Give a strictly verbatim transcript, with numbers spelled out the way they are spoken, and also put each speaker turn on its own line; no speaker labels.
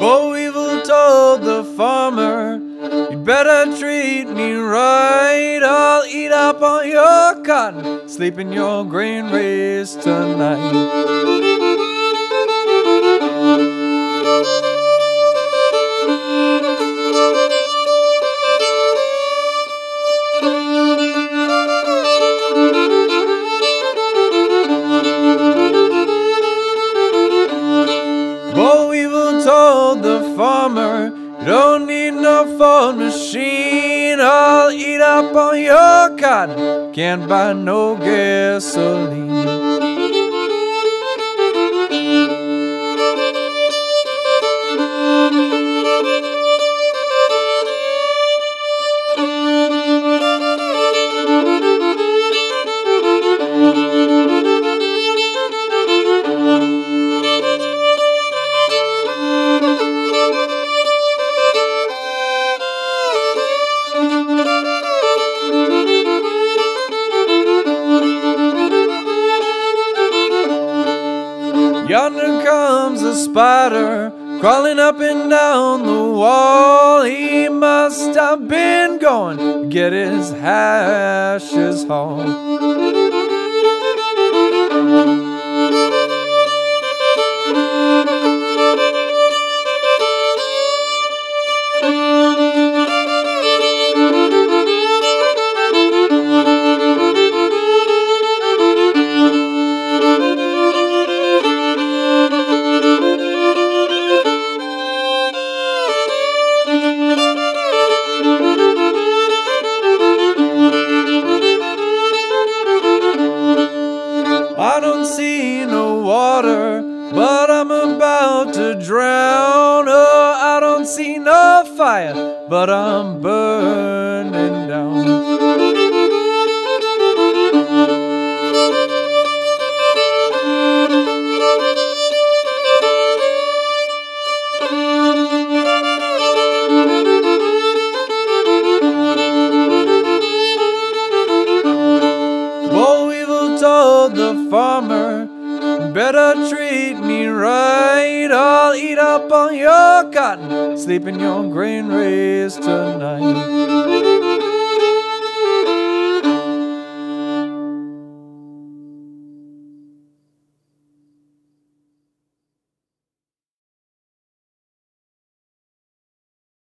Bo Weevil told the farmer, "You better treat me right. I'll eat up all your cotton, sleep in your grain race tonight." Bo Weevil told the farmer, "You don't need no Ford machine. I'll eat up all your cotton, can't buy no gasoline." Yonder comes a spider, crawling up and down the wall. He must have been going to get his hashes hauled. I don't see no water, but I'm about to drown. Oh, I don't see no fire, but I'm burning down. Bo Weevil told the farmer, "Better treat me right. I'll eat up all your cotton, sleep in your grain race tonight."